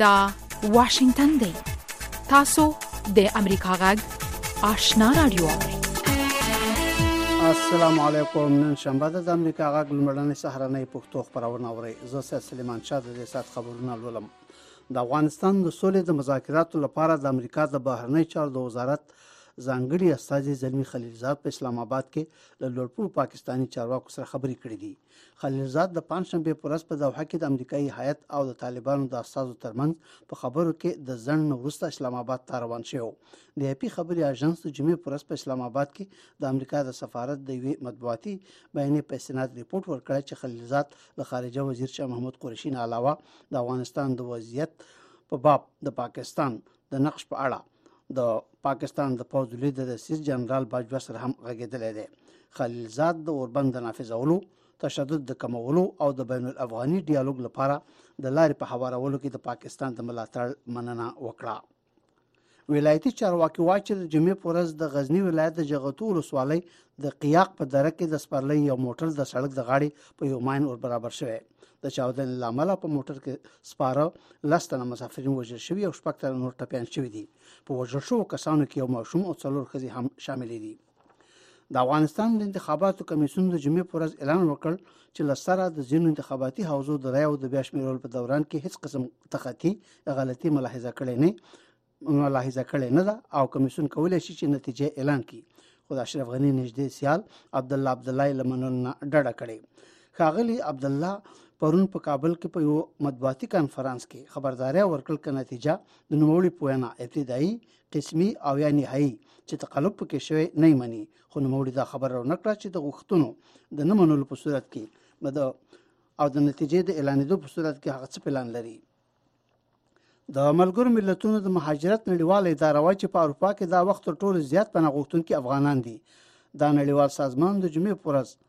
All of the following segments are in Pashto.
دا واشنگتن دی. تاسو د امریکا غږ آشنا رادیو. السلام علیکم. نن شنبه د امریکا غږ لمړنۍ سهارنۍ پښتو خبرونه اورئ. زه سید سلیمان شاه د دې سات خبرونه لولم. د افغانستان د سولې د مذاکراتو لپاره د امریکا د بهرنی چارو د وزارت ځانګړي استازي زلمی خلیلزاد په اسلام آباد کې له لوړپوړو پاکستاني چارواکو سره خبرې کړې دي. خلیلزاد د پنځشنبې په ورځ په دوحه کې د امریکایي هیئت او د طالبانو د استازو ترمنځ په خبرو کې د ځنډ وروسته اسلام آباد ته روان شو. د اپی خبري اژانس د جمعې په ورځ په اسلام آباد کې د امریکا د سفارت د یوې مطبوعاتي بیانیې په استناد ریپورت ورکړی چې خلیلزاد له خارجه وزیر شاه محمود قریشي نه علاوه د افغانستان د وضعیت په باب د پاکستان د نقش په اړه د پاکستان د پوځ لیډر رئیس جنرال باجوه سره هم غږېدلی دی. خلیلزاد د اوربند د نافذولو، تشدد د کمولو او د بین الافغاني ډیالوګ لپاره د لارې په هوارولو کې د پاکستان د ملاتړ مننه وکړه. ولایتي چارواکي وایي چې د جمعې په ورځ د غزني ولایت د جغتو ولسوالۍ د قیاق په دره کې د سپرلۍ یو موټر د سړک د غاړې په یو ماین ور برابر شوی. د چاودنې له امله په موټر کې سپاره 10 تنه مسافرین وژل شوي او 6 تنه نور ټپیان شوي دي. په وژل شوو کسانو کې یو ماشوم او 4 ښځې هم شامل دي. د افغانستان د انتخاباتو کمیسیون د جمعې په ورځ اعلان وکړ چې له سره د ځینو انتخاباتي حوزو د رایو د بیا شمیرلو په دوران کې هیڅ قسم تخطي غلطي ملاحظه کړې نه ده او کمیسیون کولی شي چې نتیجه اعلان کړي. خو د اشرف غني نږدې سیال عبدالله عبدالله له منلو نه ډډه کړې. ښاغلي عبدالله پرون په کابل کې په یو مطبوعاتي کانفرنس کې خبرداري ورکړل چې نتیجه د نوموړي په وینا ابتدایي، قسمي او یا نهایي چې تقلب پکې شوی نه مني. خو نوموړي دا خبره ورنکړه چې د غوښتنو د نه منلو په صورت کې او د نتیجې د اعلانېدو په صورت کې هغه څه پلان لري. د ملګرو ملتونو د مهاجرت نړیواله اداره وایي چې په اروپا کې دا وخت تر ټولو زیات پناه غوښتونکي افغانان دي. دا نړیوال سازمان د جمعې په ورځ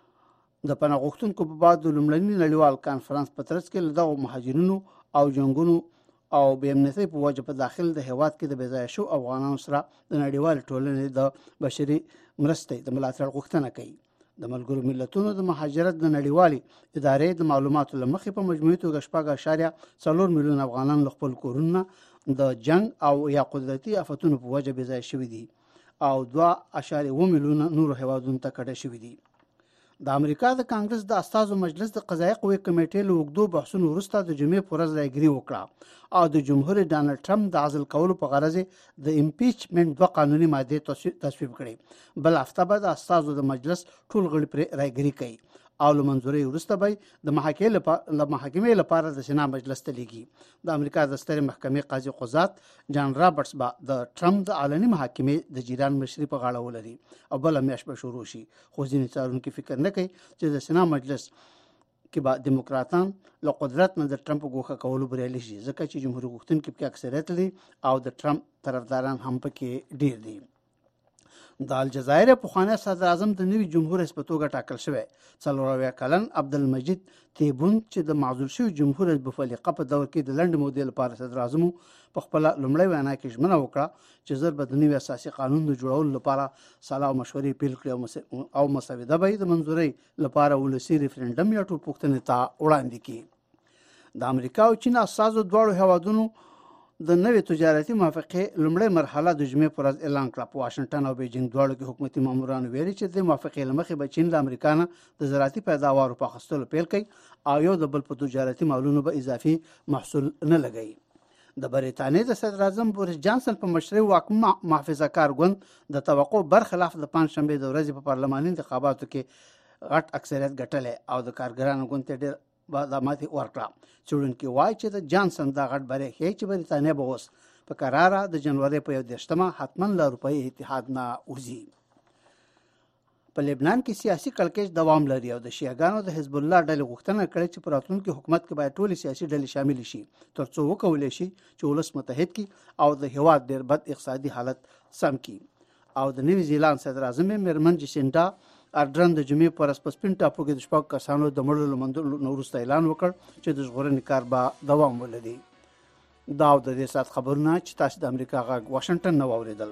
د پناه غوښتونکو په باب د لومړني نړیوال کانفرنس په ترڅ کې له دغو مهاجرینو او جنګونو او بې امنیتۍ په وجه په داخل د هیواد کې د بې ځایه شوو افغانانو سره د نړیوالې ټولنې د بشري مرستې د ملاتړ غوښتنه کوي. د ملګرو ملتونو د مهاجرت د نړیوالې ادارې د معلوماتو له مخې په مجموعي توګه 4.4 میلیون افغانان له خپل کورونو د جنګ او یا قدرتي آفتونو په وجه بې ځایه شوي دي او 2.7 میلیون نورو هیوادونو ته کډه شوي دي. د امریکا د کانګرس د استازو مجلس د قضایي قوې کمیټې له اوږدو بحثونو وروسته د جمعې په ورځ رایګري وکړه او د جمهور ډانلډ ټرمپ د عزل کولو په غرض د امپیچمنټ 2 قانوني مادې تصویب کړي. بل هفته به د استازو د مجلس ټول غړي پرې رایګري کوي او له منظورۍ وروسته به د محاکمې لپاره د سنا مجلس ته لیږي. د امریکا د سترې محکمې قاضي قضات جان رابرټس به د ټرمپ د علني محاکمې د جیران مشري په غاړه ولري او بله میاشت به شروع شي. خو ځینې څارونکي فکر نه کوي چې د سنا مجلس کې به دیموکراتان له قدرت نه د ټرمپ ګوښه کولو بریالي شي ځکه چې جمهوري غوښتونکي پکې اکثریت لري او د ټرمپ طرفداران هم پکې ډیر دي. د الجزایر پخوانی صدر اعظم د نوي جمهور رئیس په توګه ټاکل شوی 40 کلن عبدالمجید تیبون چې د معزول شوي جمهور رئیس بوفلیقه په دور کې د لنډ مودې لپاره صدر اعظم په خپل لومړی وینا کې ژمنه وکړه چې زر به د نوي اساسي قانون د جوړولو لپاره سلا او مشورې پیل کړي او مسوده به د منظورۍ لپاره ولسي ریفرنډم یا ټولپوښتنې ته وړاندې کړي. د امریکا او چین استازو دواړو هیوادونو د نوې تجارتي موافقې لومړۍ مرحله د جمعې په ورځ اعلان کړه. په واشنګټن او بیجینګ دواړو کې حکومتي مامورانو ویلي چې د موافقې له مخې به چین له امریکا نه د زراعتي پیداوارو په اخیستلو پیل کوي او یو د بل په تجارتي مالونو به اضافي محصول نه لګوي. د بریتانیې د صدر اعظم بوریس جانسن په مشرۍ واکمن محافظه کار ګوند د توقع برخلاف د پنځشنبې د ورځې په پارلماني انتخاباتو کې غټ اکثریت ګټلی او د کارګرانو ګوند ته ډېر ماتې ورکړه. څېړونکي وایي چې د جانسن دا غټ بری ښیي چې بریتانیا به اوس په قراره د جنورۍ په 21 حتما له اروپایي اتحاد نه وځي. په لبنان کې سیاسي کړکېچ دوام لري او د شیعاګانو د حزب الله ډلې غوښتنه کړې چې په راتلونکي حکومت کې باید ټولې سیاسي ډلې شامل شي ترڅو وکولی شي چې ولس متحد کړي او د هیواد ډېر بد اقتصادي حالت سم کړي. او د نیوزی لند صدر اعظم میرمن جسینډا ارډرن د جمعې پر اساس په سپین ټاپو کې د شپږ کسانو د مړو له منځه وروسته اعلان وکړ چې د ژغورنې کار به دوام ولري. دا د دې سات خبرونه چې تاسو د امریکا غږ واشنگټن نه واوریدل.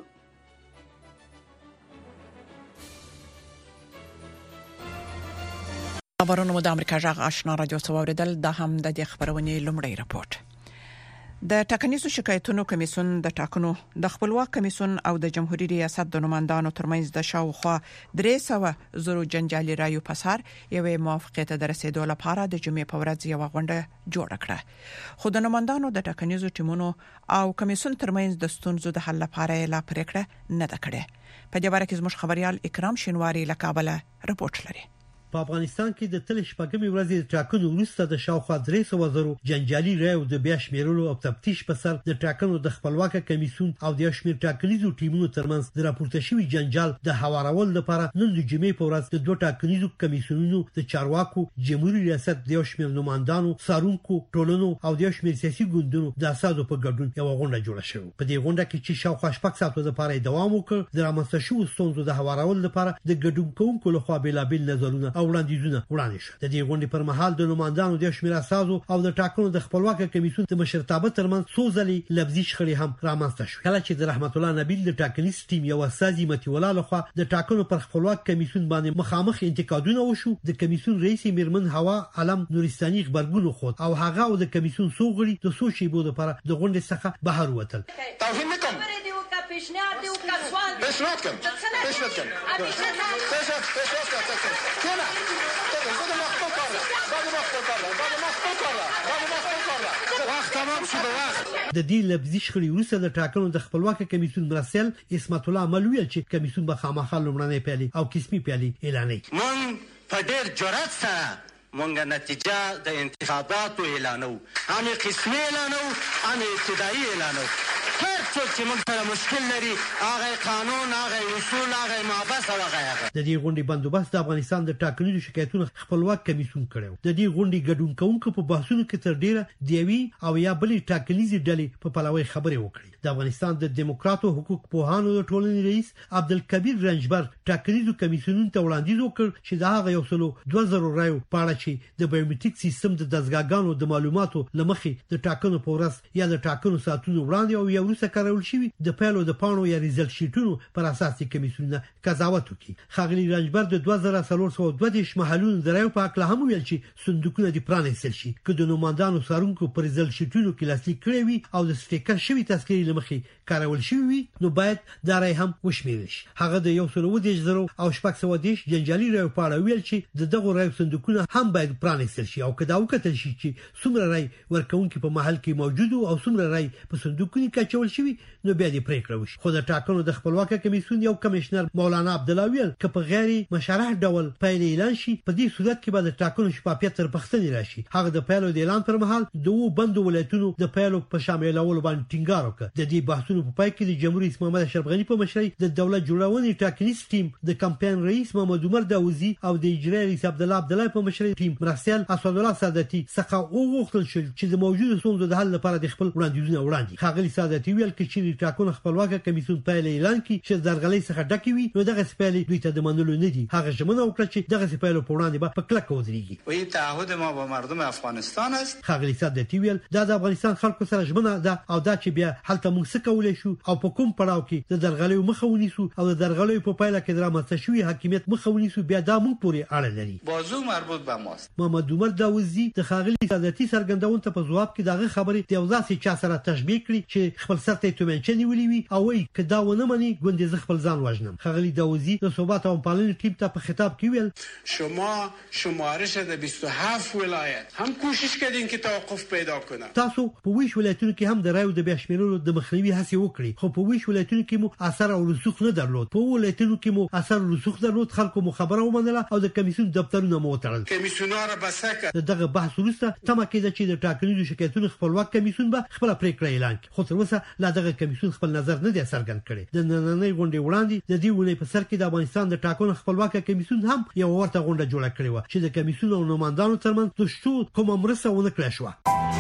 خبرونه د امریکا غږ آشنا رادیو څخه واوریدل. دا هم د دې خبرونې لومړی راپورټ. د ټاکنیزو شکایتونو کمیسیون د ټاکنو د خپلواک کمیسیون او د جمهوریت ریاست د نمائندانو ترمنځ د شاوخوا 300 زرو جنجالي رایو پسار یوې موافقت ته رسیدو لپاره د جمعې په ورځ یو غونډه جوړه کړه خو د نمائندانو د ټاکنیزو ټیمونو او کمیسیون ترمنځ د ستونزو د حل لپاره لا پریکړه نه ده کړې په دې اړه کې زموږ خبريال اکرام شینواری له کابل رپورټ لري په افغانستان کې د تل شپږمې ورځې د ټاکنو وروسته د شاوخوا 300 زرو جنجالي رایو د بیا شمیرلو او تفتیش په سر د ټاکنو د خپلواک کمیسیون او د شمیر ټاکنیزو ټیمونو ترمنځ د راپورته شوی جنجال د هوارول لپاره نن د جمعې په ورځ د دوه ټاکنیزو کمیسیونونو د چارواکو جمهوریت ریاست د شمیر نمائندانو سارونکو ټولنو او د شمیر سیاسي ګوندونو د اساسو په ګډون یو غونډه جوړه شوه په دې غونډه کې چې شاوخوا شپږ ساعتو لپاره دوام وکړ د رامنځته شوو ستونزو د هوارول لپاره د ګډون کوونکو لخوا بیلابل نظرونه وړاندیزونه وړاندې شو د دې غونډې پر مهال د نمائندانو د شمیر اساسو او د ټاکنو د خپلواک کمیسیون د مشرتابه ترمنځ سوزلي لفظي شخړې هم رامنځته شو کله چې د رحمت الله نبیل د ټاکنیز ټیم یو اساسي متي ولا لخوا د ټاکنو پر خپلواک کمیسیون باندې مخامخ انتقادونه وشو د کمیسیون رئیس میرمن هوا علم نورستاني خبرګون خو او هغه او د کمیسیون سوغړي د سوشي بو لپاره د غونډې څخه بهر وتل توهین نکوم پیشنهاد دی او کسوال پیشنهاد کوم د دې لفظي شخړې وروسته د ټاکنو د خپلواک کمیسیون مرسل اسمت الله ملویل چې کمیسیون به خامخا لومړنۍ پیالي او قسمي پیالي اعلانوي مون په ډېر جرأت سره مونږه نتیجه د انتخاباتو اعلانو هم قسمي اعلانو هم ابتدایي اعلانو هر څوک چې موږ سره مشکل لري هغه قانون هغه اصول هغه مابس هغه د دې غونډې بندوبست د افغانستان د ټاکنیزو شکایتونو خپلواک کمیسیون کړو د دې غونډې ګډون کوونکو په بحثونو کې تر ډیره دیوي او یا بلې ټاکنیزي ډلې په پلوي خبرې وکړي د افغانستان د دیموکراتو حقوق پوهانو د ټولنې رئیس عبدالکبیر رنجبر ټاکنیزو کمیسیونونو ته وړاندیز وکړ چې دا هغه یو سلو 2000 رایو پاړه چې د بایومټریک سیستم د دزګاګانو د معلوماتو لمخې د ټاکنو په ورځ یا د ټاکنو ساعتونو وړاندې او یا وروسته کارول شوی د پیلو د پاڼو یا ریزلټ شیټونو پر اساس کمیسیونونه قضاوت وکړي خاغلی رنجبر د 2322 محلونو د رایو په اړه هم ویل چې صندوقونه د پرانیستل شي که د نوماندانو سارونکو پر ریزلټ شیټونو کې لاسلیک کړی وي او د سټیکر شوی تذکرې لمخې کارول شوی وي نو باید دا رای هم وشمیرل شي هغه د 110 او 610 جنجالي رایو په اړه ویل چې دغه رایو صندوقونه هم باید پرانیستل شي او که دا وکتل شي چې څومره رای ورکوونکي په محل کې موجود او څومره رای په صندوقونو کې چول شوی نو بیا دې پریکړه وشي خو د ټاکنو د خپلواک کمیسیون یو کمشنر مولانا عبدالله که په غیر مشرح ډول پیل اعلان شي په دې صورت کې به د ټاکنو شفافیت تر پښتنې راشي هغه د پیلو د اعلان پر مهال دوه بندو ولایتونو د پیلو په شاملولو باندې ټینګار وکړ د دې بحثونو په پای کې د جمهوریت محمد اشرف غنی په مشرۍ د دولت جوړونې ټاکنیز ټیم د کمپاین رئیس محمد عمر داوودی او د اجرایي رئیس عبدالله په مشرۍ ټیم مرسل اسد الله سادتي څخه وغوښتل شو چې د موجوده ستونزو د حل لپاره د خپل وړاندیزونه وړاندې خاغلی سادتي ویل چې ټاکنو خپلواک کمیسیون پیل اعلان کړي چې درغلي څخه ډکې وي نو دغه سپېلې دوی ته د منلو نه دي هغه ژمنه وکړه چې دغه سپېلې په وړاندې به په کلک ودرېږي وی تعهد ما با مردم افغانستان است خاغلی سادتي ویل دا د افغانستان خلکو سره ژمنه ده او دا چې بیا هلته موږ څه کولای شو او په کوم پړاو کې د درغلي مخه ونیسو او د درغلي په پایله کې درامته شوی حاکمیت مخه ونیسو بیا دا موږ پورې اړه لري بازو مربوط به ماست محمد عمر داوودی د خاغلی سادتي څرګندون ته په جواب کې دغه خبرې د وزاسي چا سره تشبیه کړي چې خپل سرته تومنچې نیولې وي او وایي که دا ونه مني ګوندې ز خپل ځان وژنم خاغلی داوودی د ثبات او پالنې ټیم ته په خطاب کې ویل شما شمارش د 27 ولایت هم کوشش کردین که توقف پیدا کنه تاسو په ویش ولایتونو کې هم د رایو د بیا شمیرلو د مخنیوي هڅه وکړي خو په ویش ولایتونو کې مو اثر او رسوخ نه درلود په ولایتونو کې مو اثر او رسوخ درلود خلکو مو خبره ومنله او د کمیسیون دفترونه مو وتړل کمیسیونار بسکه دغه بحث وروسته تمه کېده چې د ټاکنیزو شکایتونو خپلواک کمیسیون به خپل پریکړه اعلان کړي خو تر اوسه لا دغه کمیسیون خپل نظر نه دی څرګند کړی د نننۍ غونډې وړاندې د دې ونې په سر کې د افغانستان د ټاکنو خپلواک کمیسیون هم یو ورته غونډه جوړه کړې و چې د کمیسیون او نمائندانو ترمنځ د شتو کومه مرسته ونه کړې شو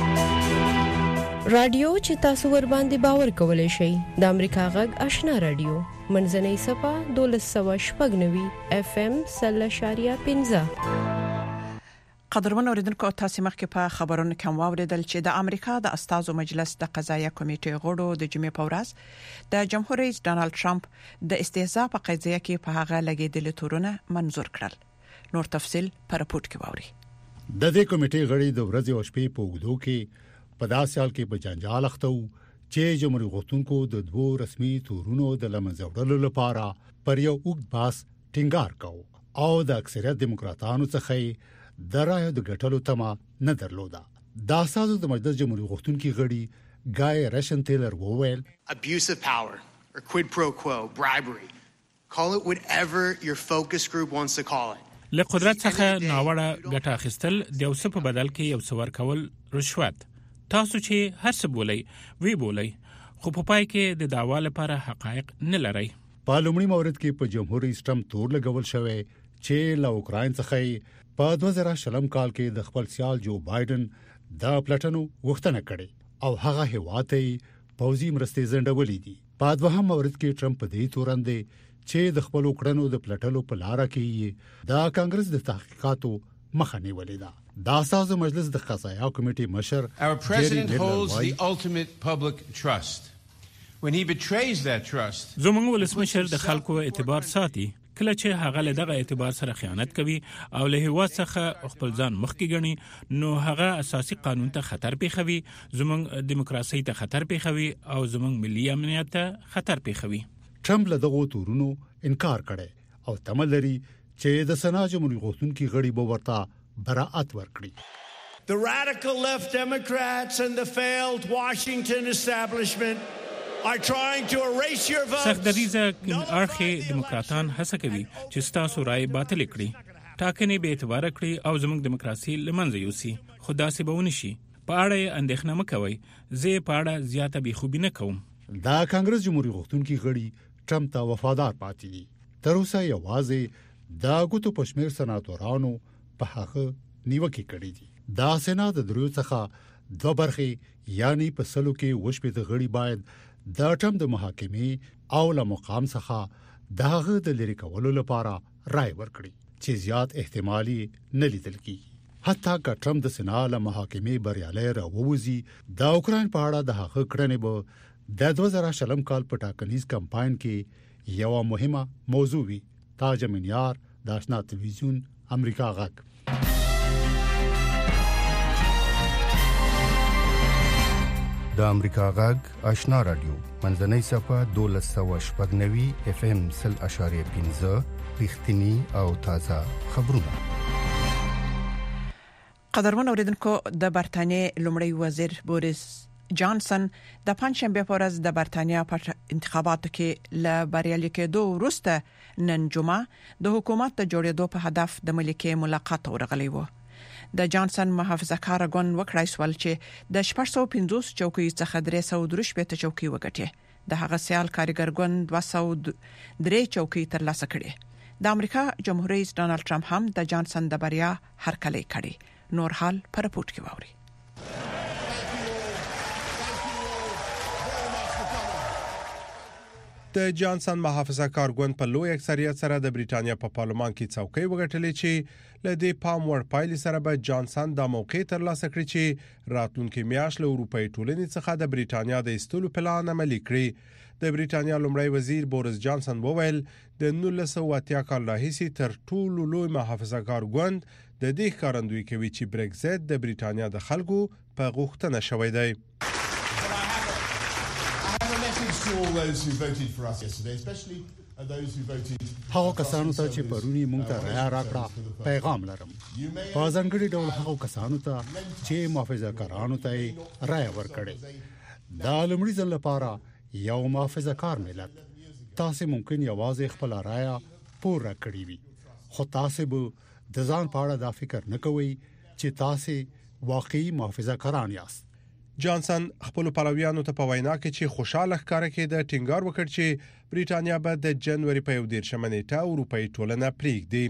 رادیو چې تاسو ور باندې باور کولای شئ د امریکا غږ آشنا رادیو منځنۍ صفه 1290 اف ام 0.15 قدرمن اوریدونکو تاسو مخکې په خبرونو کې واوریدل چې د امریکا د استازو مجلس د قضایه کمیټې غړو د جمعې په ورځ د جمهور رئیس ډانلډ ټرمپ د استهزاء په قضیه کې په هغه لګیدل تورونه منزور کړل نور تفصيل په راپورټ کې واوري د دې کمیټې غړي د ورځې او شپې په وګړو کې په داسې حال کې په جنجال اخته وو چې جمهوریت غوښتونکو د دوه رسمي تورونو د لمنځه وړلو لپاره پر یو اوږد باس ټینګار کاوه او د اکثریت دیموکراتانو څخه د رایو د ګټلو تمه نه درلوده. د اساسو د مجلس جمهوریت غوښتونکي غړي ګای رشن ټیلر وویل abuse of power or quid pro quo, bribery, call it whatever your focus group wants to call it. له قدرت څخه ناوړه ګټه اخیستل د یو څه په بدل کې یو څه ورکول رشوت. تاسو چې هر څه بولئ وی بولئ خو په پای کې د دعوا لپاره حقایق نه لرئ. په لومړي مورد کې په جمهوریت سیستم تور لګول شوی چې له اوکراین څخه په 2020 کال کې د خپل سیال جو بایدن د پلټنو غوښتنه کړې او هغه هیواته پوځي مرستې زندولې دي. په دوهم مورد کې ټرمپ په دې تورندې چې د خپل وکړنو د پلټلو په لار کې د کانګرس د تحقیقاتو مخه نیولې ده. د اساسو مجلس د قضایي کمیټې مشر Our president holds the ultimate public trust. When he betrays that trust, زموږ ولسمشر د خلکو اعتبار ساتي. کله چې هغه له دغه اعتبار سره خیانت کوي او له هیواد څخه خپل ځان مخکې ګڼي نو هغه اساسي قانون ته خطر پیښوي، زموږ دیموکراسي ته خطر پیښوي او زموږ ملي امنیت ته خطر پیښوي. ټرمپ له دغه تورونو انکار کړي او تمه لري چې د سنا جمهوریت غوښتونکي غړي به ورته براءت ورکړي. The radical left Democrats and the failed Washington establishment are trying to erase your votes. سختدریزه اړخي دیموکراتان هڅه کوي چې تاسو رائے باطل کړي، ټاکنې به اعتبار کړي او زموږ دیموکراسي لمنځه یوسي. خدا سي به ونشي. په اړه اندېښنه مکوئ. زه په اړه زیاته بېخوبي نه کوم. دا کانګرس جمهوریت غوښتونکي غړي ټرمپ ته وفادار پاتې دي. تر اوسه یوازې دا غوتو پښمیر سناتورانو په هغه نیوکه کړې دي. دا سېنات د دریو څخه دوه برخې یعنی په سلو کې وشپې د غړي باید د ټرمپ د محاکمې او له مقام څخه دغه د لری کولو لپاره رائے ورکړي چې زیات احتمالي نه لیدل کیږي. حتی که ټرمپ د سېنات له محاکمې بریالي راووزي د اوکراین په اړه د هغه کړنې به د 2020 کال په ټاکنیز کمپاین کې یو مهمه موضوع وي. تاج منیار د آشنا تلویزیون امریکا غږ. د امریکا غږ آشنا رادیو منځنۍ صفه 1290 اف ام 0.15 رښتینی او تازه خبرونه. قدرمن اوریدونکو د برتانیې لومړی وزیر بوریس جانسن د پنځشنبه په ورځ د برتانیا په انتخاباتو کې له بریالي کېدو وروسته نن جمعه د حکومت د جوړېدو په هدف د ملکې ملاقات ورغلی و. د جانسن محافظه‌کار ګوند وکړای سول چې د 650 چوکۍ څخه 313 چوکۍ وګټي. د هغه سیال کارګر ګوند 203 چوکۍ ترلاسه کړي. د امریکا جمهور رئیس ډانلډ ټرمپ هم د جانسن د بریا هرکلی کړي. نور حال پر رپورت کې ووري. د جانسن محافظه کار ګوند په لوی اکثریت سره د بریټانیا په پارلمان کې څوکۍ وګټلې چې ل دې پام وړ پایلې سره به جانسن د موقع ترلاسه کړی چې راتلونکي میاشت له اروپאי ټولنې څخه د بریټانیا د ایستلو پلان عملي کړي. د بریټانیا لومړی وزیر بوریس جانسن وویل د 1980 کال راهیسې تر ټولو لوی محافظه کار ګوند د دې ښکارندوی کوي چې برگزیت د بریټانیا د خلکو په غوښتنه شوی دی. all those who voted for us yesterday, especially those who voted هغه کسانو ته چې پرونی مونږ ته رایه راکړه پیغام لرم. په ځانګړي ډول هغه کسانو ته چې محافظه کارانو ته رایه ورکړي. دا لومړي ځل لپاره یو محافظه کار ملت تاسو ممکن یوازې خپل رایه پوره کړی وي، خو تاسو به د ځان په اړه دا فکر نه کوئ چې تاسو واقعي محافظه کاران یاست. جانسن خپل پلویانو ته په وینا کې چې خوشاله ښکار کړي د ټینګار وکړ چې بریټانیا به د جنوري په 11 نیټه اروپאי ټولنه پریږدي.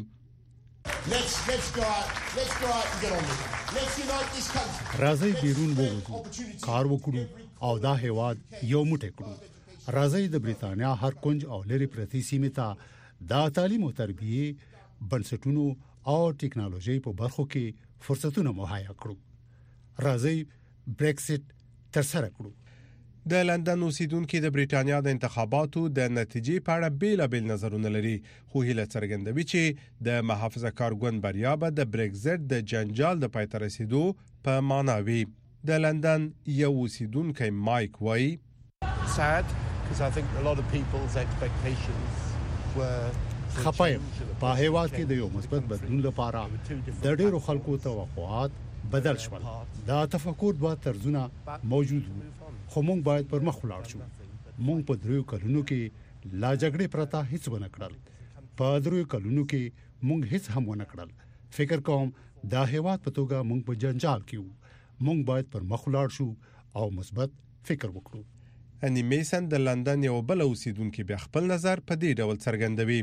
راځي بیرون ووځو، کار وکړو او دا هیواد یو موټی کړو. راځي د بریټانیا هر کونج او لری پرتی سیمه ته د تعلیم او تربیه بنسټونو او ټکنالوژي په برخو کې فرصتونه مهیا کړو. راځي بريكسيت ترسره کړو. د لندن اوسیدونکو د بریټانیا د انتخاباتو د نتیجې په اړه بیلابیل نظرونه لري، خو هیله څرګندوي چې د محافظه کار ګوند بریا به د بريكزيت د جنجال د پای ته رسیدو په معنا وي. د لندن یو اوسیدونکی مایک وایي sad because I think a lot of people's expectations were خپایم په هیواد کې د یو مثبت بدلون لپاره د ډیرو خلکو توقعات بدل شول. دا تفکر دوه طرزونه موجود وو خو موږ باید پر مخ ولاړ شو. موږ په دریو کلونو کې لا جګړې پرتا هیڅ ونه کړل. په دریو کلونو کې موږ هیڅ هم ونه کړل. فکر کوم دا هیواد په توګه موږ په جنجال کې وو. موږ باید پر مخ ولاړ شو او مثبت فکر وکړو. اني میسن د لندن یو بل اوسیدونکو بیا خپل نظر په دې ډول څرګندوي.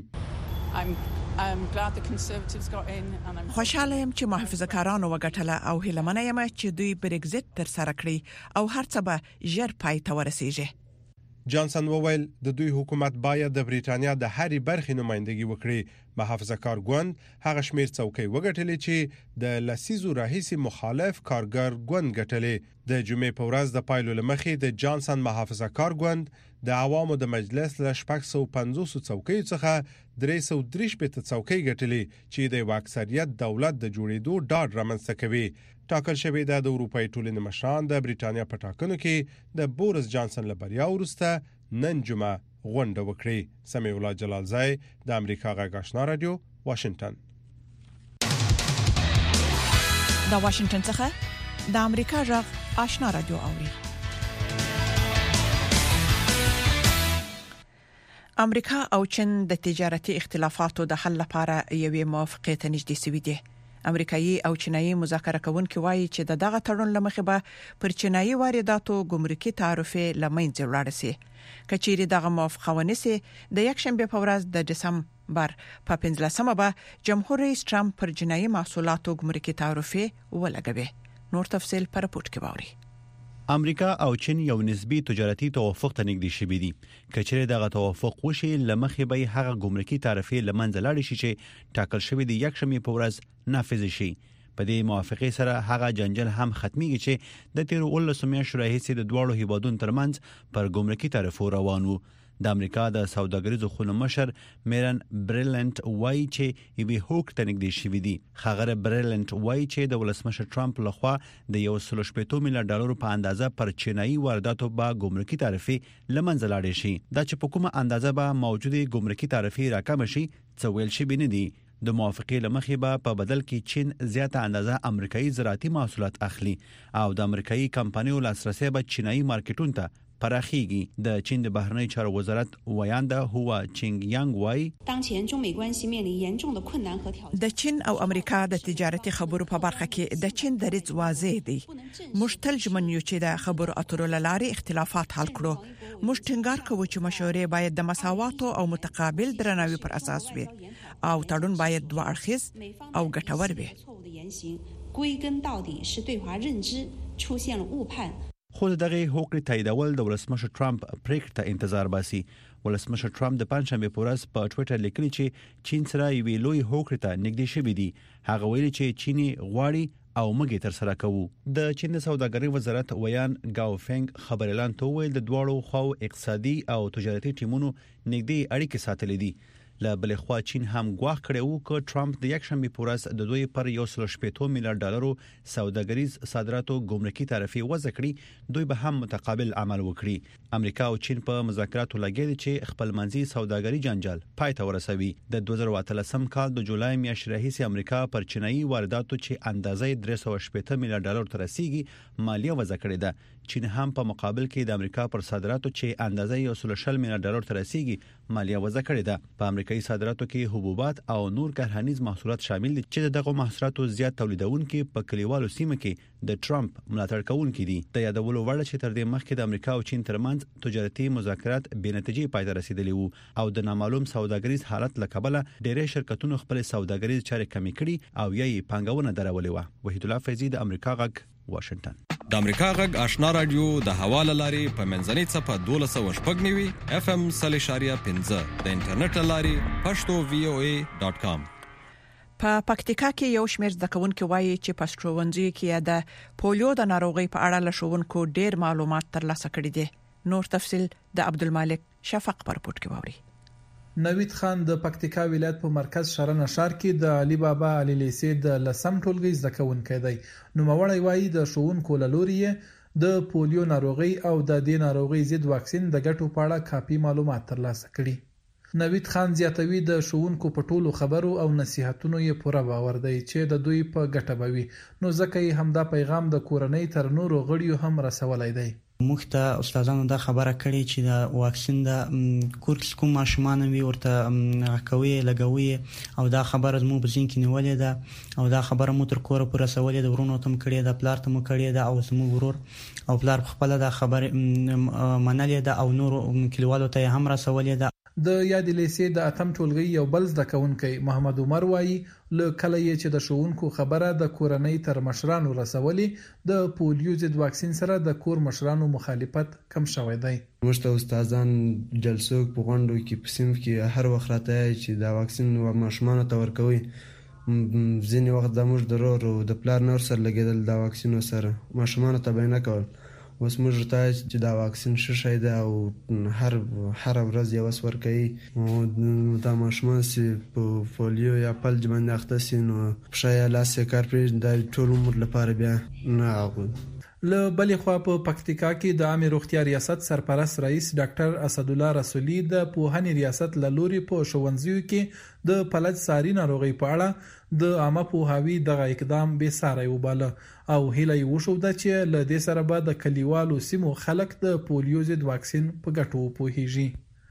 خوشاله يم چې محافظه‌کارانو وګټله او هیلمنه یم چې دوی برگزیت تر سره کړی او هر څه به ژر پای ته ورسیږي. جانسن وویل د دوی حکومت باید د بریټانیا د هرې برخې نمائندګي وکړي. محافظه‌کار ګوند هغه شمیر څوکۍ وګټلې چې د لسیزو راهیسي مخالف کارګر ګوند ګټلې. د جمعې په ورځ د پایلو لمخې د جانسن محافظه‌کار ګوند د عوامو د مجلس له 650 څوکۍ څخه 330 څوکۍ ګټلې چې د اکثریت دولت د جوړېدو ډاډ رامنځته کوي. ټاکل شوی د اروپای ټولنې مشران د بریټانیا په ټاکنو کې د بورس جانسن له بریا وروسته نن جمعه غونډه وکړي. سمیع الله جلالزای د امریکا غږ آشنا رادیو واشنگټن. د واشنگټن څخه د امریکا غږ آشنا رادیو اوري. امریکا او چین د تجارتي اختلافاتو د حل لپاره یوې موافقه ته نږدې شوي دي. امریکایي او چینایي مذاکره کوونکي وایي چې دغه تړون لمخې به پر چینایي وارداتو ګمرکي تعرفه لمنځه ولاړ شي. کچېری دغه موافقه ونیسي د یک شنبه په ورځ د دسمبر په 15مه به جمهور رئیس ټرمپ پر چینایي محصولاتو ګمرکي تعرفه ولګوي. نور تفصيل پر پورت کې باوري. امریکا او چین یو نسبی تجارتي توافق ته نږدې شوي دي. کچېری دغه توافق وشي لمخې به هغه ګمرکي تعرفه لمنځه لاړ شي چې ټاکل شوی دی یک شنبه په ورځ نافذ شي. په دې موافقه سره هغه جنجال هم ختميږي چې د 13 میاشتو راهیسې د دوړو هیوادونو ترمنځ پر ګمرکي تعرفو روان وو. د امریکا د سوداګریزو خونو مشر میرن بریلنت وایي چې ایوي هوک ته نږدې شوی دی. خبره بریلنت وایي چې د ولسمشر ټرمپ لخوا د 1.8 میلیارډ ډالر په اندازه پر چینایي وارداتو به ګمرکي تعرفه لمنځه لاړ شي. دا چې په کومه اندازه به موجوده ګمرکي تعرفه راکم شي څه ویل شي بنه دي. د موافقې لمخې به په بدل کې چین زیاته اندازه امریکایي زراعتي محصولات اخلي او د امریکایي کمپنیو لاسرسي به چینایي مارکیټونو ته پراخیږي. د چین د بهرنی چارو وزارت ویاندا هوا چینګ یانګ وای د چین او امریکا د تجارتي خبرو په برخه کې د چین دریځ واضح دی. مشتل ژمن یو چې د خبرو اترو لارې اختلافات حل کړو. موږ ټینګار کوو چې مشورې باید د مساواتو او متقابل درناوي پر اساس وي او تړون باید دوه اړخیز او ګټور وي. خو دغه هوکړې تاییدول د ولسمشر ټرمپ پریکړه ته انتظار باسي. ولسمشر ټرمپ د پنځشنبه په ورځ په ټوئیټر لیکلی چې چین سره یوې لوی هوکړې ته نږدې شوی دی. هغه ویلي چې چینی غواړي او موږ تر سره کوو. د چین د سوداګرۍ وزارت ویان گاو فنګ خبر اعلان ته ویل د دواړو خو اقتصادي او تجارتي ټیمونو نږدې اړیکې ساتلې دي. له بل خوا چین هم غواخ کړو چې ټرمپ د یک شنبه په ورځ د دوی پر 1.8 میلیارډ ډالرو سوداګریز صادراتو ګمرکي تعرفه وضع کړي. دوی به هم متقابل عمل وکړي. امریکا او چین په مذاکراتو لګیدل چې خپل منځي سوداګري جنجال پای ته ورسوي. د 2013 کال د جولای میاشتې راهیسې امریکا پر چینایي وارداتو چې اندازې 380 میلیارډ ډالر ته رسیدي مالیه وضع کړې ده. چین هم په مقابل کې د امریکا پر صادراتو چې اندازې 1.6 میلیارډ ډالر ته رسیدي مالیه وضع کړې ده. په امریکایي صادراتو کې حبوبات او نور کرهنیز محصولات شامل دي چې دغه محصولاتو زیات تولیدونکو په کلیوالو سیمو کې د ټرمپ ملاتړ کوونکي دي. د یادولو وړ چې تر دې مخکې د امریکا او چین ترمنځ تجارتي مذاکرات بې نتیجې پای ته رسیدلي وو او د نامعلوم سوداګریز حالت لکبله ډېری شرکتونو خپل سوداګریز چارې کمې کړي او یې پنګونه درولې و. وحید الله فیضی د امریکا غږ واشنگټن. د امریکا غږ آشنا رادیو د حواله لاري په منځنۍ صفه 1290 FM 3.15 د انټرنیټ لاري pashto.voa.com. په پکتیکا کې یو شمېر ځکهونکو وایي چې پښتونځي کې د پولیو د ناروغي په اړه لښوونکو ډېر معلومات ترلاسه کړي دي. نور تفصيل د عبدالمالک شفق پر پورت کې ووري. نوید خان د پکتیکا ولایت په مرکز شرن شهر کې د علي بابا علي لیسې د لسم ټولګي زده کوونکی دی. نوموړی وایي د ښوونکو له لوري د پولیو ناروغي او د دې ناروغي ضد واکسین د ګټو په اړه کافي معلومات ترلاسه کړي. نوید خان زیاتوي د ښوونکو په ټولو خبرو او نصيحتونو یې پوره باور دی چې د دوی په ګټه بوي، نو ځکه یې همدا پیغام د کورنۍ تر نورو غړیو هم رسولای دی. موږ ته استادانو دا خبره کړې چې د واکسین د کورس کوم ماشومان وي ورته کوي لګوي او دا خبره مو په ځین کې نیولې ده او دا خبره مو تر کوره پر رسولې د ورونو تم کړې ده، پلار ته مو کړې ده او زموږ ورور او پلار خپل دا خبره منلې ده او نور کلیوالو ته هم رسولې ده. د یاد لیسې د اتم ټولګي یو بل زده کوونکی محمد عمر وایي له کله چې د ښوونکو خبره د کورنۍ تر مشرانو رسولې د پولیو ضد واکسین سره د کور مشرانو مخالفت کم شوی دی. موږ ته استادان جلسو په غونډو کې په صنف کې هر وخت راته چې دا واکسین ماشومانو ته ورکوي، ځینې وخت د موږ ضرور او د پلار نور سره لګیدل دا واکسین سره ماشومانو ته بیان کول. اوس موږ ته چې دا واکسین شې ده او هر ورځ یو څور کوي او دا ماشومان چې په پولیو یا فلج باندې اخته سي نو پښه لاس کار پرې د ټول عمر لپاره بیا نه اغوي. له بلې خوا په پکتیکا کې د عامه روغتیا ریاست سرپرست رئیس ډاکټر اسدالله رسولي د پوهنې ریاست له لوري په ښوونځیو کې د فلج ساري ناروغي په اړه د عامه پوهاوي دغه اقدام به ساري وباله او هیله یې وشوده چې له دې سره به د کلیوالو سیمو خلک د پولیو ضد واکسین په ګټو پوهیږي.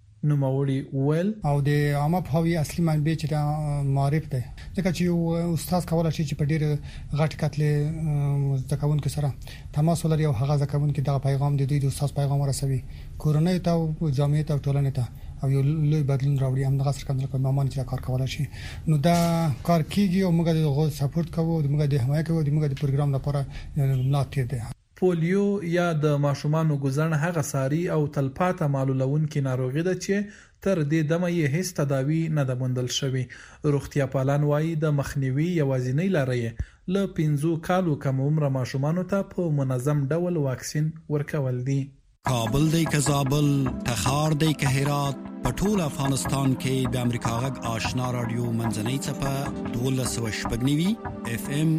نوموړي ویل او د عامه پوهاوي اصلي منبع چې د معرف دی، ځکه چې یو استاد کولای شي چې په ډېر غټ کتلې زدهکوونکو سره تماس ولري او هغه زدهکوونکي دغه پیغام د دوی د استاد پیغام ورسوي کورنۍ ته او جامعه ته او ټولنې ته او یو لوی بدلون راوړي. هم دغه څرګندونه کوي مامان چې کار کولای شي، نو دا کار کیږي او موږ د غو سپورټ کوو، موږ د حمایت کوو، موږ د پروګرام لپاره ملاتړ دی. پولیو یا د ماشومانو ګزن هغه ساري او تلپاته معلولونکې ناروغي ده چې تر دې دمه یې هیڅ تداوی نه ده موندل شوی. روغتیا پالان وایي د مخنیوي یوازینی لارې له 15 کالو کم عمر ماشومانو ته په منظم ډول واکسین ورکول دي. کابل دی که زابل، تخار دی که هرات، په ټول افغانستان کې د امریکا غږ آشنا رادیو منځنۍ څپه 1290 FM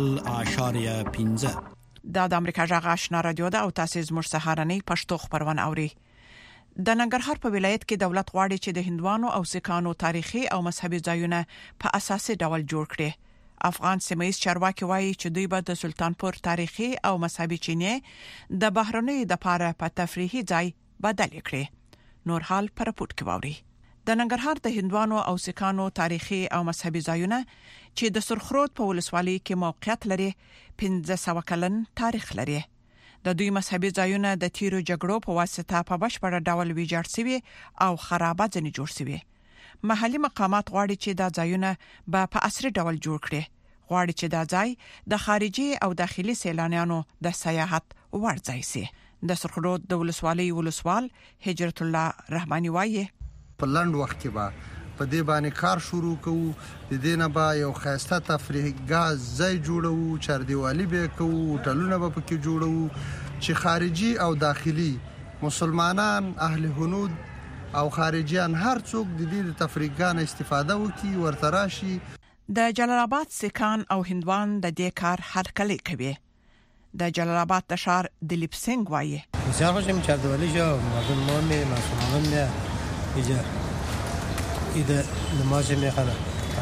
0.15 د امریکا غږ آشنا رادیو ده او تاسو زموږ سهارنۍ پښتو خبرونه اوري. د ننګرهار په ولایت کې دولت غواړي چې د هندوانو او سکانو تاریخي او مذهبي ځایونه په اساسي ډول جوړ کړي. افغان سیمایي چارواکي وایي چې دوی به د سلطانپور تاریخي او مذهبي چینه د بهرنۍ د پاره په تفریحي ځای بدل کړي. نور حال پر پورت کې ووري. د ننګرهار د هندوانو او سکانو تاریخي او مذهبي ځایونه چې د سرخرود په ولسوالۍ کې موقعیت لري 1500 کلن تاریخ لري. د دوی مذهبي ځایونه د تیرو جګړو په واسطه په بشپړ ډول ویجاړ شوي او خرابه ځنې جوړ شوي. محلي مقامات غواړي چې دا ځایونه به په عصري ډول جوړ کړي. غواړي چې دا ځای د خارجي او داخلي سیلانیانو د سیاحت وړ ځای شي. د سرخرود د ولسوالۍ ولسوال هجرت الله رحماني وایي په لند وخت کې به په دې باندې کار شروع کوو، د دې نه به یو خاصه تفریحګاه ځای جوړو، چاردیوالي به کوو، هوټلونه به پکې جوړو چې خارجي او داخلي مسلمانان، اهل هنود او خارجيان هر څوک د دې تفریحګاه نه استفاده وکړي ورته راشي. د جلال آباد سکان او هندوان د دې کار هرکلی کوي. د جلال آباد د ښار دلیپ سنگ وایي بسیار خوشم چاردیوالی شو مردم مهمه مسلمانان میاد اینجا ایده نماز میخونه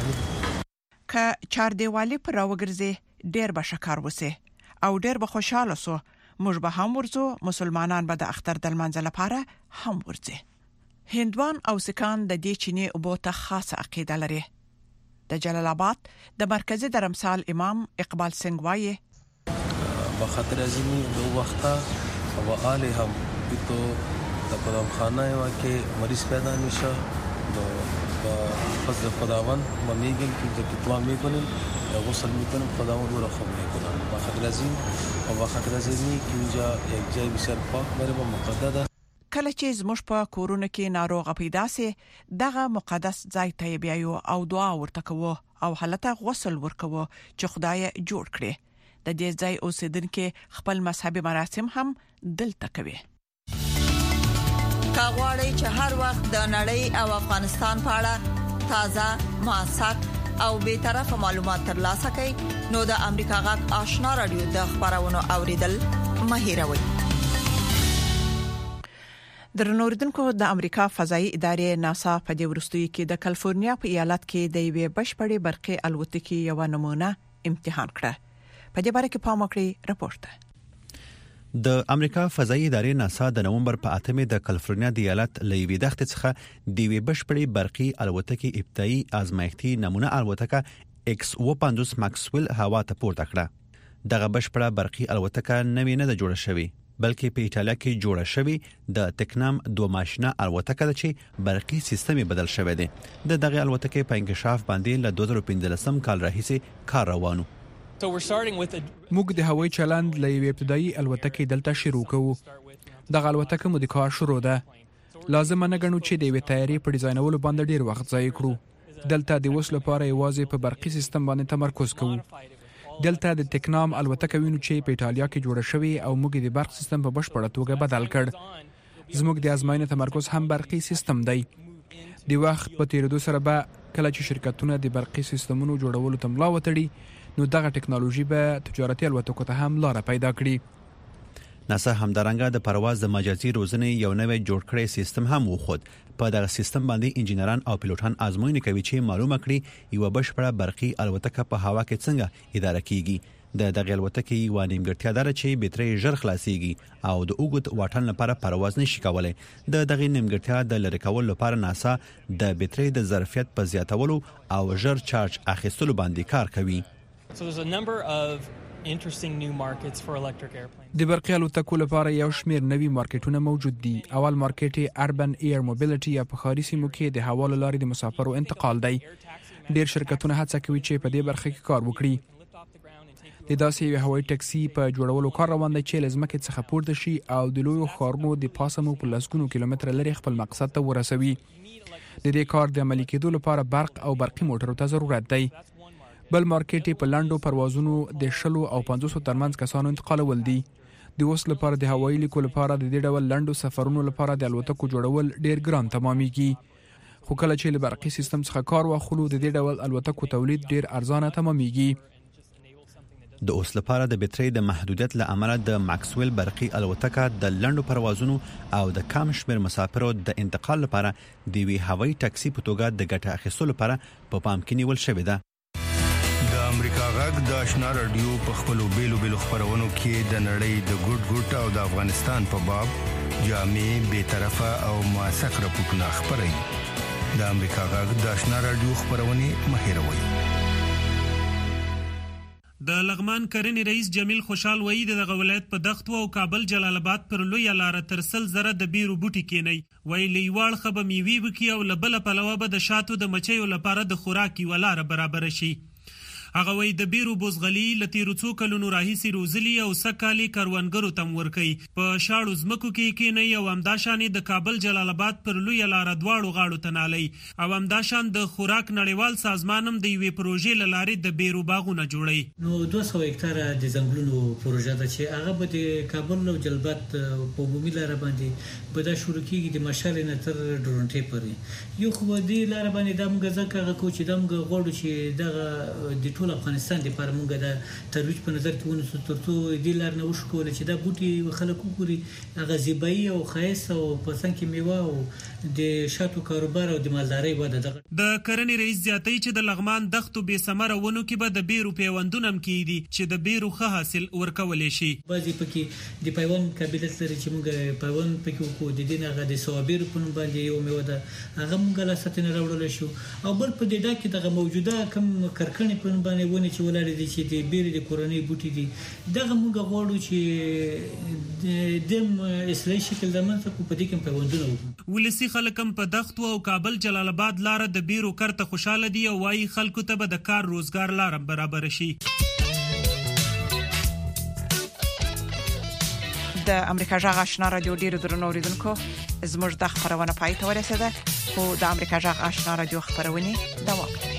که چاردیوالی پر راوګرځي ډېر به شکر وسی او ډېر به خوشاله سو. موږ به هم ورزو، مسلمانان به د اختر د لمانځه لپاره هم ورځي. هندوان او سکان د دې چینه او بوته خاصه عقیده لري. د جلال آباد د مرکزی درمسال امام اقبال سنگ وایي بخاطر ازمی دو وقتا و آلی هم بیتو در کدام خانه که مریض پیدا میشه با فضل خداوند ما میگیم که اینجا که دعا میکنیم یا غسل میکنیم خداوند او را خوب میکنن. بخاطر ازیم و بخاطر ازمی که اینجا یک جای بسیار پاک بره و مقدده. کله چې زموږ په کورونه کې ناروغه پیدا سي دغه مقدس ځای ته بیایو او دعا ورته کوو او حالته غسل ورکوو چې خدای جوړ کړي. د دې ځای اوسیدونکو خپل مذهبي مراسم هم دلته کوي. کاغوري چې هر وخت د نړۍ او افغانستان په اړه تازه موثق او به طرفه معلومات ترلاسه کړئ نو د امریکا غږ آشنا رادیو د خبرونو اوریدل مه هېروئ. درنوردونکو د امریکا فضائي ادارې ناسا په دې ورستوي کې د کالیفورنیا په ایالت کې د یوې بشپړې برقي الوتکې یو نمونه امتحان کړه. په دې باره کې پام وکړئ راپورټ. د امریکا فضائي ادارې ناسا د نومبر په 8 د کالیفورنیا د ایالت لوی دښت څخه د یوې بشپړې برقي الوتکې ابتدایي آزمایښتي نمونه الوتکه X-50 ماکسویل هوا ته پورته کړه. دغه بشپړه برقي الوتکه نوې نه جوړه شوې بلکې په ایټالیا کې جوړه شوې د تکنام 2 ماشینه الوتکه ده چې برقي سیستم بدل شوی دی. د دغه الوتکې په انکشاف باندې له 2015 کال راهیسې کار روانو. موږ د هوایي چلند له یوې ابتدایي الوتکې دلته شروع کوو. دغه الوتکه مو د کار شروع ده. لازم نه غنو چې د یوې تیارې په ډیزاینولو باندې ډیر وخت ضایع کړو. دلته د وسلو لپاره یوازې په برقي سیستم باندې تمرکز کوو. دلته د تکنام الوتکه وینو چې په ایټالیا کې جوړه شوې او موږ د برق سیستم په بشپړه توګه بدل کړ. زموږ د ازموینې تمرکز هم برقي سیستم دی. د وخت په تیریدو سره به کله چې شرکتونه د برقي سیستمونو جوړولو ته ملا وتړي نو دغه ټکنالوژي به تجارتي الوتکو ته هم لار پیدا کړي. ناسا همدارنګه د پرواز د مجازي روزنې یو نوې جوړ کړی سیستم هم وخود. په دغه سیستم باندې انجینران او پیلوټان ازموینې کوي چې معلومه کړي یو بشپړه برقي الوتکه په هوا کې څنګه اداره کیږي. د دغه الوتکې یو نیمګړتیا ده چې بټري ژر خلاصيږي او د اوږد واټن لپاره پرواز نشي کولای. د دغه نیمګړتیا د لری کولو لپاره ناسا د بټري د ظرفیت په زیاتولو او ژر چارج اخیستلو باندې کار کوي. د برقي الوتکو لپاره یو شمېر نوي مارکیټونه موجود دي. اول مارکیټ اربن ایر موبیلیټي یا په ښاري سیمو کې د هوا له لارې د مسافرو انتقال دی. ډېر شرکتونه هڅه کوي چې په دې برخه کې کار وکړي. د داسې یو هوایي ټکسي په جوړولو کار روان دی چې له ځمکې څخه پورته شي او د لویو ښارونو د پاسه مو په لسګونو کیلومتره لرې خپل مقصد ته ورسوي. د دې کار د عملي کېدو لپاره برق او برقي موټرو ته ضرورت دی. بل مارکیټ په لاندو پروازونو د 10 او 500 ترمنځ کسانو انتقالول دي. د وس لپاره د هوایي لیکو لپاره د دې ډول لاندو سفرونو لپاره د الوتکو جوړول ډیر ګران تمامېږي. خو کله چې له برقي سیستم څخه کار واخلو د دې ډول الوتکو تولید ډیر ارزانه تمامېږي. د اوس لپاره د بټري د محدودیت له امله د ماکسویل برقي الوتکه د لاندو پروازونو او د کم شمیر مسافرو د انتقال لپاره د وی هوایي ټاکسي په توګه د ګټه اخیستلو لپاره په پام کې نیول شوې ده. د امریکا غږ د آشنا رادیو په خپلو بیلو خبرونو کې د نړۍ د ګډ او د افغانستان په باب جامع به طرفه او موثق راپورټونه خبري. د امریکا غږ د آشنا رادیو خبرونه مهیروي. د لغمان کرنې رئیس جمیل خوشحال وایي د ولایت په دښتو او کابل جلال آباد پر لوی لار تر 100 د بیرو بوټي کېنی وایي لیوال خبه میوي وکي او لبل پلوه به د شاتو د مچیو لپاره د خوراکي ولاره برابر شي. هغه وایي د بیرو بوزغلي لتیرو څو کلونو راهیسي روزلی او سکالي کروندګرو تم ورکي په شاړو زمکو کې کېنی او همداشانې د کابل جلال آباد پر لوی لار دواړو غاړو تنالي او همداشان د خوراک نړیوال سازمانم د یوې پروژې لارې د بیرو باغونه جوړي. نو 200 هکتاره د ځنګلونو پروژه ده چې هغه به د کابل او جلبات په عمومي لار باندې به دا شروع کیږي د مشال نه تر ډورنټې پورې. یو خو دې لار باندې د موږ ځکه کوچ د موږ غوړو چې دغه د ټول افغانستان لپاره موږ د ترویج په نظر کې ونیسو ترڅو دې لار نه وشکول چې دا بوټي خلکو پوری هغه زیبایی او خاص او پسند کې میوه او د شاتو کاروبار او د مالدارۍ وده ده. د کرنې رئیس زیاتوي چې د لغمان دښتو به ثمره ونو کې به د بیرو پیوندونه کیدي چې د بیرو ښه حاصل ورکول شي. بعضی پکې د پیوند قابلیت لري چې موږ پیوند پکې وکړو د دې نه د سوابیر په نوم باندې یو میوه ده هغه موږ لا ستنه راوړل شو او بل په دې ډا کې دغه موجوده کم کرکڼې په نوم باندې ونه چې ولر دي چې د بیرې د کورنۍ بوټي دي دغه موږ غواړو چې د اصلاحي شکل د منځ په دې کې پیوندونه وکړو. ولسی خلکم په دښتو او کابل جلال آباد لار د بیرو کرته خوشاله دي او وايي خلکو ته به د کار روزګار لار برابر شي. د امریکا جغ آشنا رادیو ډیرو درنو اوریدونکو زموږ د خبرونه پای ته ورسېده خو د امریکا جغ آشنا رادیو خبرونه دوام